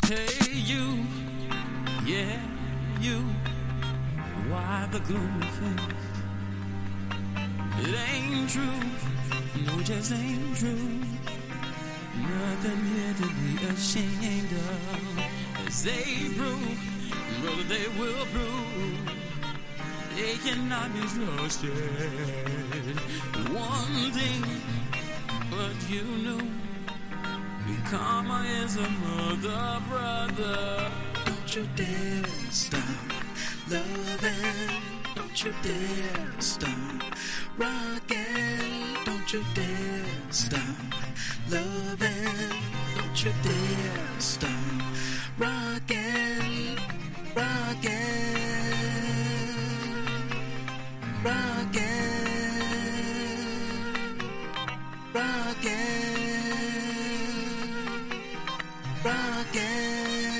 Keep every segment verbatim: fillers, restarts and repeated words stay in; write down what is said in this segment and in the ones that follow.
Hey you, yeah you, why the gloomy face? It ain't true, no just ain't true. Nothing here to be ashamed of. As they prove, brother, they will prove they cannot be trusted. One thing, but you know, karma is a mother, brother. Don't you dare stop loving. Don't you dare stop rocking. Don't you dare stop loving. Don't you dare stop rocking, rocking, rocking, rocking. Rockin'.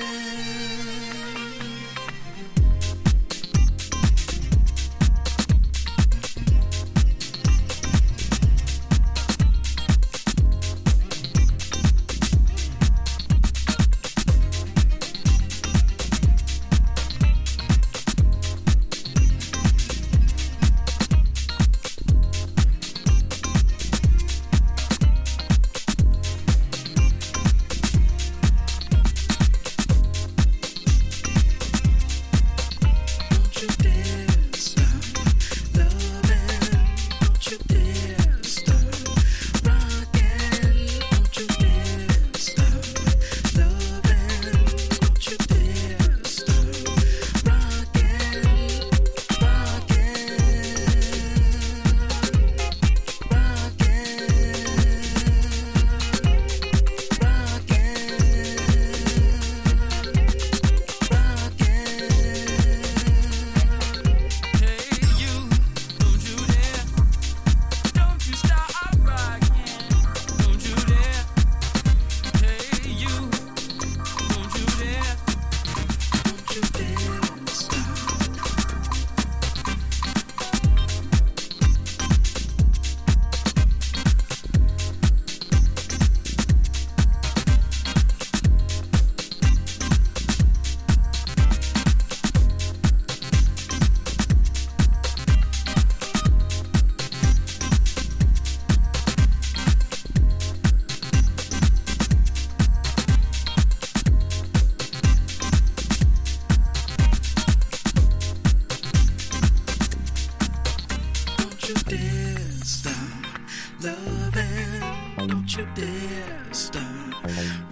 Don't you dare stop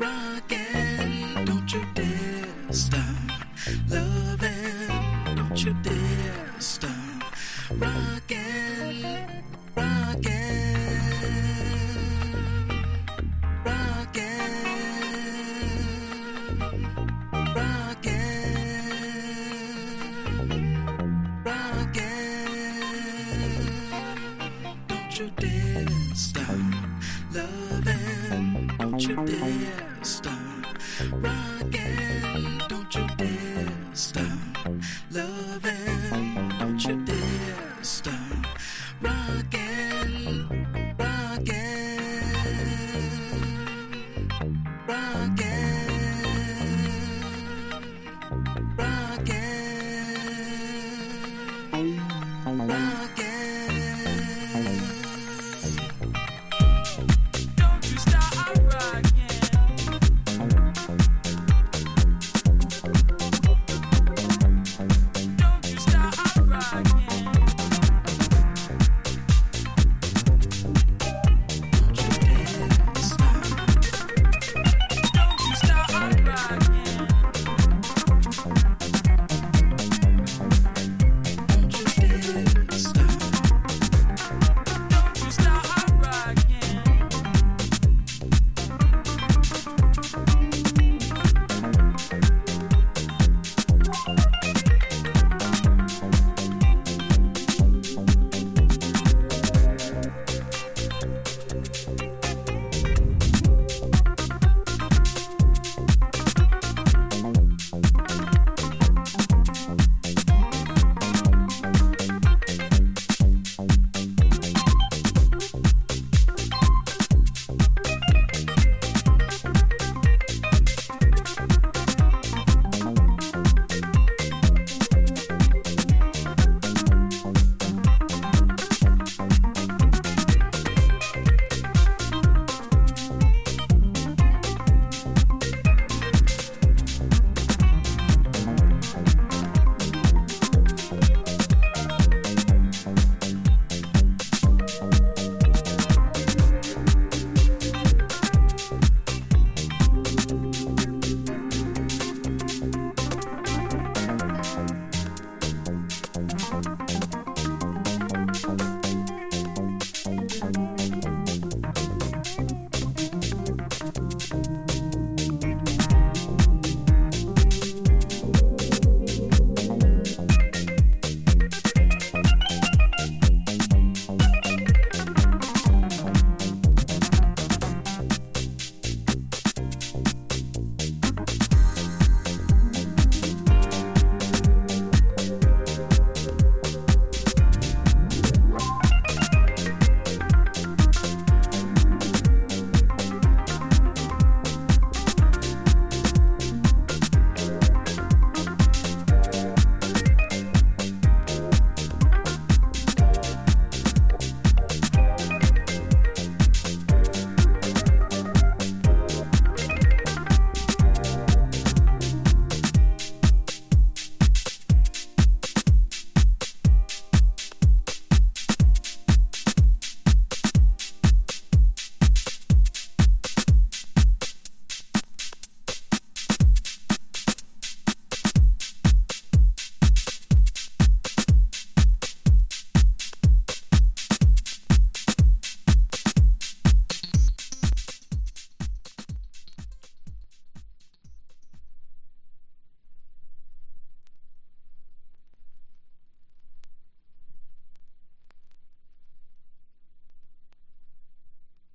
rocking. Don't you dare stop loving. Don't you dare stop rocking, rocking, rocking, rocking, rocking. Don't you dare stop loving. Don't you dare stop rocking.